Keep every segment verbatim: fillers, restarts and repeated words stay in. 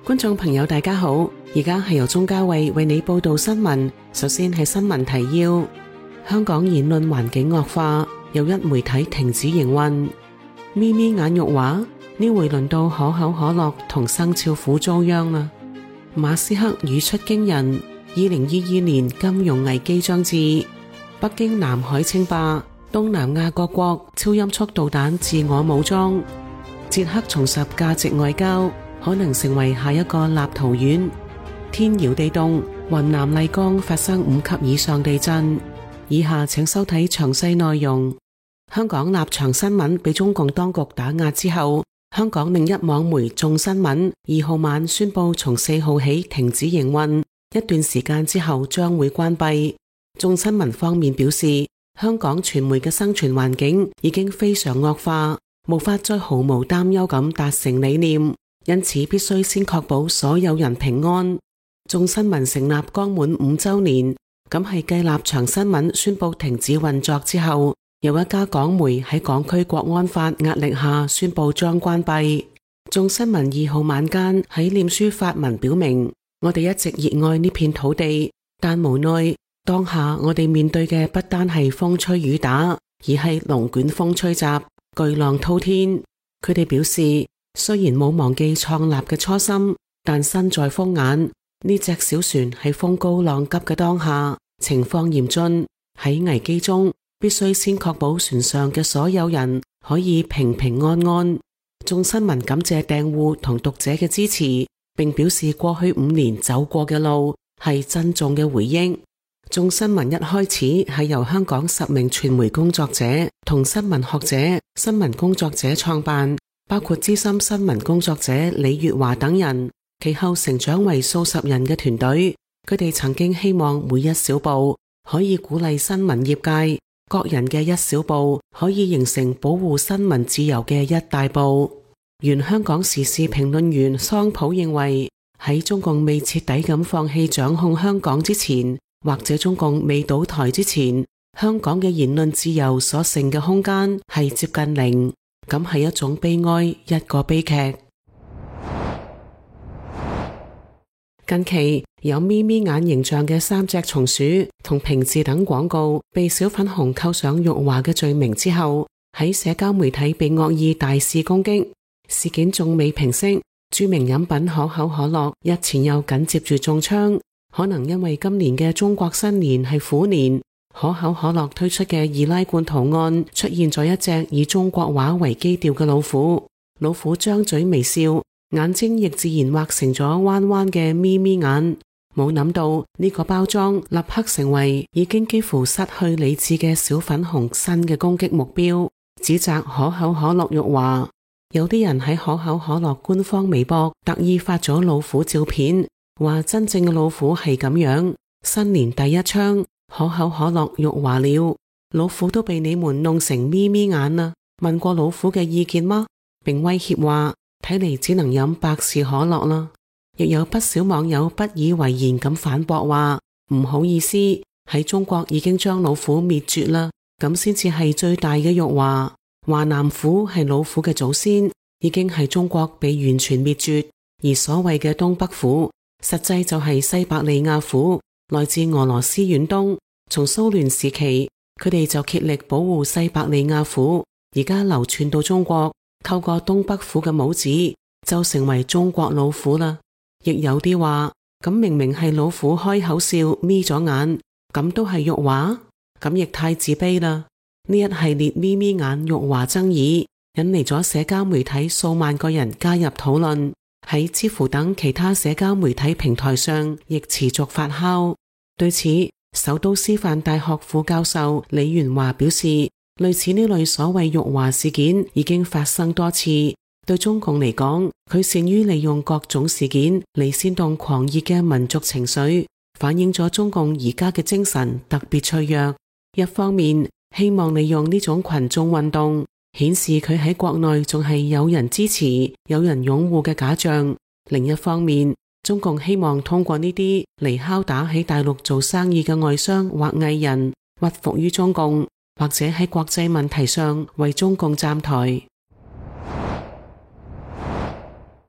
觀眾朋友大家好，而家係由鍾嘉慧為你報道新聞。首先係新聞提要：香港言論環境惡化，又一媒體停止營運。咪咪眼辱華，呢回輪到可口可樂同生肖虎遭殃啦。馬斯克語出驚人，二零二二年金融危機將至。北京南海稱霸，東南亞各國超音速導彈自我武裝。捷克重拾價值外交，可能成為下一個立陶宛。天搖地動，雲南麗江發生五級以上地震。以下請收睇詳細內容。香港立場新聞被中共當局打壓之後，香港另一網媒眾新聞二號晚宣布從四號起停止營運，一段時間之後將會關閉。眾新聞方面表示，香港傳媒嘅生存環境已經非常惡化，無法再毫無擔憂咁達成理念，因此必須先確保所有人平安。眾新聞成立剛滿五週年，咁係繼立場新聞宣布停止運作之後，有一家港媒喺港區國安法壓力下宣布將關閉。眾新聞二號晚間喺臉書發文表明，我哋一直熱愛呢片土地，但無奈當下我哋面對嘅不單係風吹雨打，而係龍捲風吹襲，巨浪滔天。佢哋表示，雖然冇忘記創立嘅初心，但身在風眼，呢隻小船喺風高浪急嘅當下，情況嚴峻。喺危機中，必須先確保船上嘅所有人可以平平安安。眾新聞感謝訂戶同讀者嘅支持，並表示過去五年走過嘅路係珍重嘅回憶。眾新聞一開始係由香港十名傳媒工作者同新聞學者、新聞工作者創辦，包括資深新聞工作者李月華等人，其後成長為數十人嘅團隊。佢哋曾經希望每一小步可以鼓勵新聞業界，各人嘅一小步可以形成保護新聞自由嘅一大步。原香港時事評論員桑普認為，喺中共未徹底咁放棄掌控香港之前，或者中共未倒台之前，香港嘅言論自由所剩嘅空間係接近零，咁係一種悲哀，一個悲劇。近期有咪咪眼形象嘅三隻松鼠同瓶子等廣告被小粉紅扣上辱華嘅罪名之後，喺社交媒體被惡意大肆攻擊。事件仲未平息，著名飲品可口可樂日前又緊接住中槍。可能因為今年嘅中國新年係虎年，可口可樂推出嘅易拉罐圖案出現咗一隻以中國畫為基調嘅老虎，老虎張嘴微笑，眼睛亦自然畫成咗彎彎嘅咪咪眼。冇諗到呢個包裝立刻成為已經幾乎失去理智嘅小粉紅新嘅攻擊目標，指責可口可樂辱華。有啲人喺可口可樂官方微博特意發咗老虎照片，話真正嘅老虎係咁樣，新年第一槍，可口可樂辱華了，老虎都被你們弄成咪咪眼啦。問過老虎嘅意見嗎？並威脅話，睇嚟只能飲百事可樂啦。亦有不少網友不以為然咁反駁話，唔好意思，喺中國已經將老虎滅絕啦，咁先至係最大嘅辱華。華南虎係老虎嘅祖先，已經係中國被完全滅絕，而所謂嘅東北虎實際就係西伯利亞虎，來自俄羅斯遠東。從蘇聯時期，佢哋就竭力保護西伯利亞虎，而家流傳到中國，透過東北虎嘅帽子，就成為中國老虎啦。亦有啲話，咁明明係老虎開口笑眯咗眼，咁都係辱華，咁亦太自卑啦。呢一系列咪咪眼辱華爭議，引嚟咗社交媒體數萬個人加入討論。喺知乎等其他社交媒體平台上亦持續發酵。對此，首都師範大學副教授李元華表示，類似呢類所謂辱華事件已經發生多次。對中共嚟講，佢善於利用各種事件嚟煽動狂熱嘅民族情緒，反映咗中共而家嘅精神特別脆弱。一方面，希望利用呢種群眾運動，顯示佢喺國內仲係有人支持、有人擁護嘅假象。另一方面，中共希望通過呢啲嚟敲打喺大陸做生意嘅外商或藝人，屈服於中共，或者喺國際問題上為中共站台。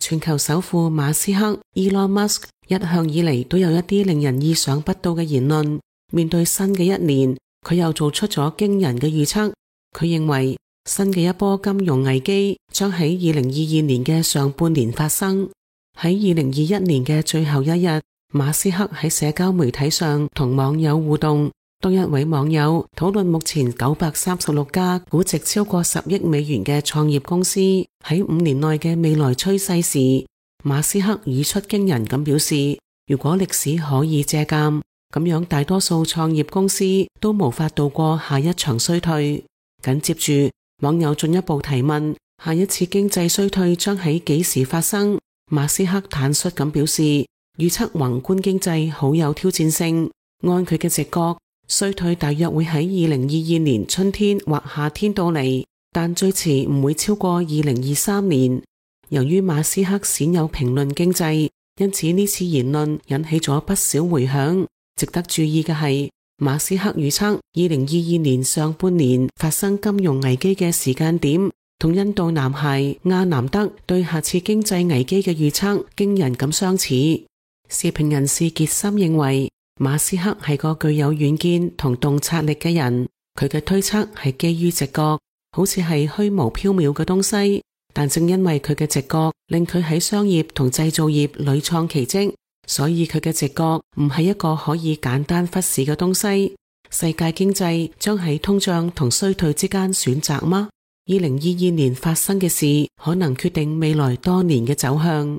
全球首富馬斯克 Elon Musk 一向以嚟都有一啲令人意想不到嘅言論。面對新嘅一年，佢又做出咗驚人嘅預測。佢認為新嘅一波金融危機將喺二零二二年嘅上半年發生。喺二零二一年嘅最後一日，馬斯克喺社交媒體上同網友互動。當一位網友討論目前九百三十六家估值超過十億美元嘅創業公司喺五年內嘅未來趨勢時，馬斯克語出驚人咁表示，如果歷史可以借鑒，咁樣大多數創業公司都無法度過下一場衰退。緊接住，網友進一步提問，下一次經濟衰退將喺幾時發生？馬斯克坦率咁表示，預測宏觀經濟好有挑戰性，按佢嘅直覺，衰退大約會喺二零二二年春天或夏天到嚟，但最遲唔會超過二零二三年。由於馬斯克鮮有評論經濟，因此呢次言論引起咗不少回響。值得注意嘅係，馬斯克預測二零二二年上半年發生金融危機嘅時間點，同印度男孩阿南德對下次經濟危機嘅預測驚人咁相似。時評人士傑森認為，馬斯克係個具有遠見同洞察力嘅人，佢嘅推測係基於直覺，好似係虛無縹緲嘅東西，但正因為佢嘅直覺令佢喺商業同製造業屢創奇蹟，所以佢嘅直覺唔係一個可以簡單忽視嘅東西。世界經濟將喺通脹同衰退之間選擇嗎？二零二二年發生嘅事可能決定未來多年嘅走向。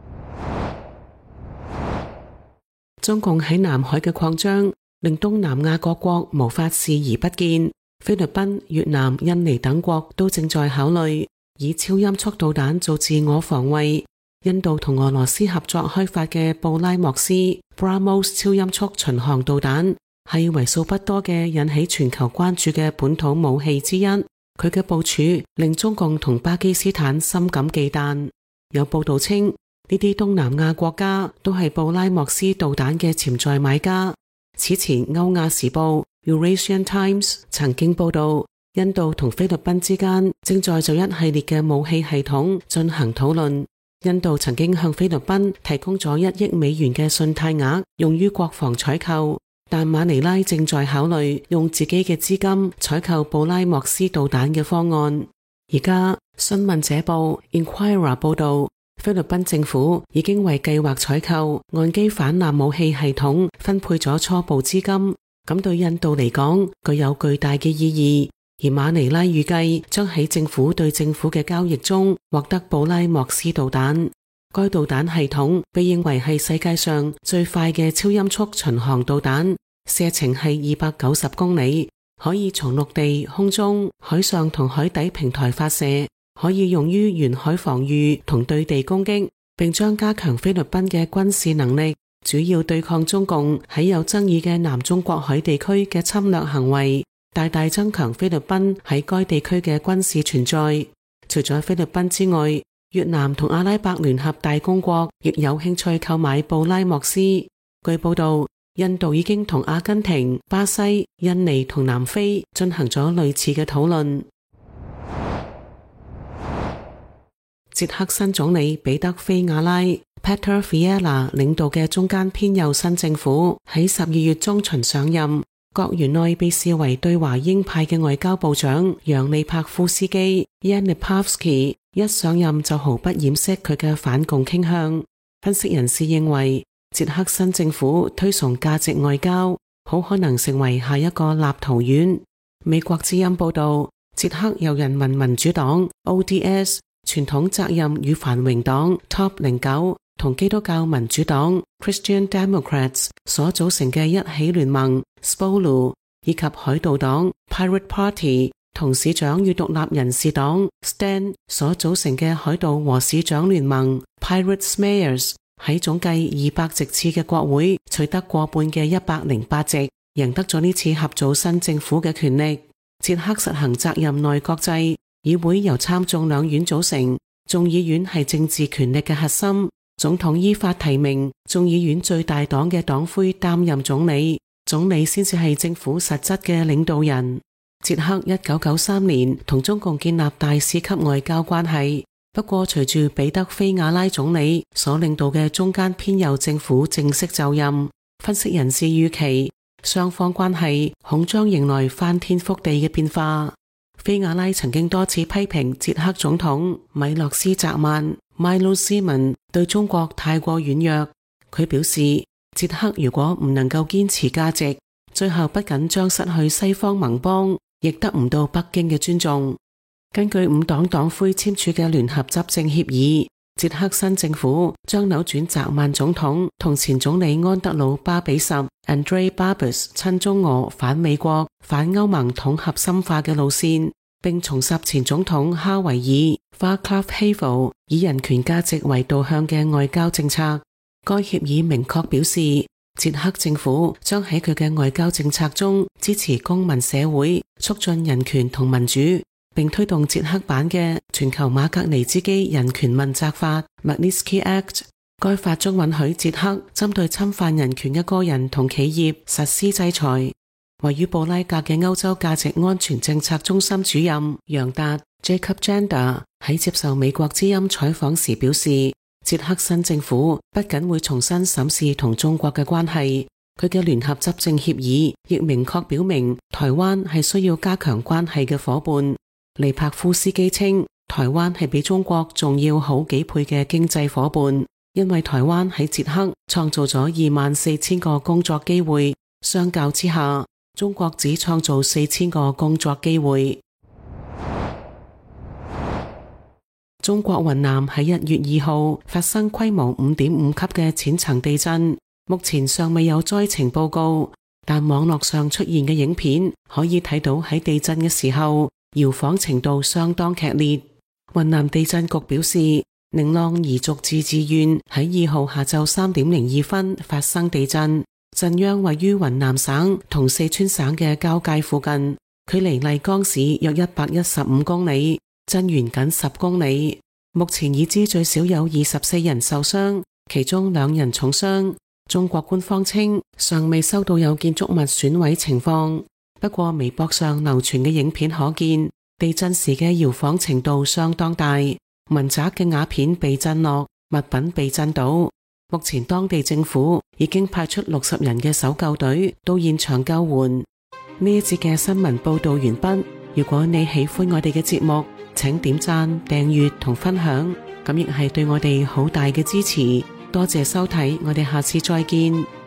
中共喺南海嘅擴張令東南亞各國無法視而不見，菲律賓、越南、印尼等國都正在考慮以超音速導彈做自我防衛。印度同俄羅斯合作開發嘅布拉莫斯 BrahMos 超音速巡航導彈係為數不多嘅引起全球關注嘅本土武器之一。佢嘅部署令中共同巴基斯坦深感忌憚。有報道稱，呢啲東南亞國家都係布拉莫斯導彈嘅潛在買家。此前歐亞時報 Eurasian Times 曾經報道，印度同菲律賓之間正在就一系列嘅武器系統進行討論。印度曾經向菲律賓提供咗一億美元嘅信貸額用於國防採購，但馬尼拉正在考慮用自己嘅資金採購布拉莫斯導彈嘅方案。而家新聞者報 Inquirer 報道，菲律賓政府已經為計劃採購岸基反艦武器系統分配咗初步資金，咁對印度嚟講具有巨大嘅意義。而馬尼拉預計將喺政府對政府嘅交易中獲得布拉莫斯導彈。該導彈系統被認為係世界上最快嘅超音速巡航導彈，射程係二百九十公里，可以從陸地、空中、海上同海底平台發射，可以用於沿海防禦同對地攻擊，並將加強菲律賓嘅軍事能力，主要對抗中共喺有爭議嘅南中國海地區嘅侵略行為，大大增強菲律賓喺該地區嘅軍事存在。除咗菲律賓之外，越南同阿拉伯聯合大公國亦有興趣購買布拉莫斯。據報道，印度已經同阿根廷、巴西、印尼同南非進行咗類似嘅討論。捷克新總理彼得菲亞拉 Peter Fiala 領導嘅中間偏右新政府喺十二月中旬上任。國員內被視為對華鷹派嘅外交部長楊利柏夫斯基 Jan Lipavsky 一上任就毫不掩飾佢嘅反共傾向。分析人士認為，捷克新政府推崇價值外交，好可能成為下一個立陶宛。美國之音報道，捷克由人民民主黨 O D S、傳統責任與繁榮黨 Top 零九同基督教民主黨 Christian Democrats 所組成嘅一起聯盟 S P O L U， 以及海盜黨 Pirate Party 同市長與獨立人士黨 S T A N 所組成嘅海盜和市長聯盟 Pirates Mayors， 喺總計二百席次嘅國會取得過半嘅一百零八席，贏得咗呢次合組新政府嘅權力。捷克實行責任內閣制，議會由參眾兩院組成，眾議院係政治權力嘅核心。總統依法提名眾議院最大黨嘅黨魁擔任總理，總理先至係政府實質嘅領導人。捷克一九九三年同中共建立大使級外交關係， 不過隨住彼得菲亞拉總理所領導嘅中間偏右政府正式就任，分析人士預期雙方關係恐將迎來翻天覆地嘅變化。菲亞拉曾經多次批評捷克總統米洛斯澤曼 Milo Zeman 對中國太過軟弱。佢表示，捷克如果唔能夠堅持價值，最後不僅將失去西方盟邦，亦得唔到北京嘅尊重。根據五黨黨魁簽署嘅聯合執政協議，捷克新政府將扭轉澤曼總統同前總理安德魯巴比什 Andrej Babis 親中俄反美國反歐盟統合深化嘅路線，並重拾前總統哈維爾 Václav Havel 以人權價值為導向嘅外交政策。該協議明確表示，捷克政府將喺佢嘅外交政策中支持公民社會，促進人權同民主，並推動捷克版嘅全球馬格尼茲基人權問責法 Magnitsky Act。 該法將允許捷克針對侵犯人權嘅個人同企業實施制裁。位於布拉格嘅歐洲價值安全政策中心主任楊達 Jacob Janda 喺接受美國之音採訪時表示，捷克新政府不僅會重新審視同中國嘅關係，佢嘅聯合執政協議亦明確表明台灣係需要加強關係嘅夥伴。利柏夫斯基稱，台灣係比中國仲要好幾倍嘅經濟夥伴，因為台灣喺捷克創造咗二萬四千個工作機會，相較之下，中國只創造四千個工作機會。中國雲南喺一月二號發生規模五點五級嘅淺層地震，目前尚未有災情報告，但網絡上出現嘅影片可以睇到喺地震嘅時候，搖晃程度相當劇烈。雲南地震局表示，寧蒗彝族自治縣喺二號下晝三點零二分發生地震，震央位於雲南省同四川省嘅交界附近，距離麗江市約一百一十五公里，震源僅十公里。目前已知最少有二十四人受傷，其中兩人重傷。中國官方稱尚未收到有建築物損毀情況。不過微博上流傳嘅影片可見，地震時嘅搖晃程度相當大，民宅嘅瓦片被震落，物品被震倒。目前當地政府已經派出六十人嘅搜救隊到現場救援。呢一節嘅新聞報道完畢。如果你喜歡我哋嘅節目，請點讚、訂閱同分享，咁亦係對我哋好大嘅支持。多謝收睇，我哋下次再見。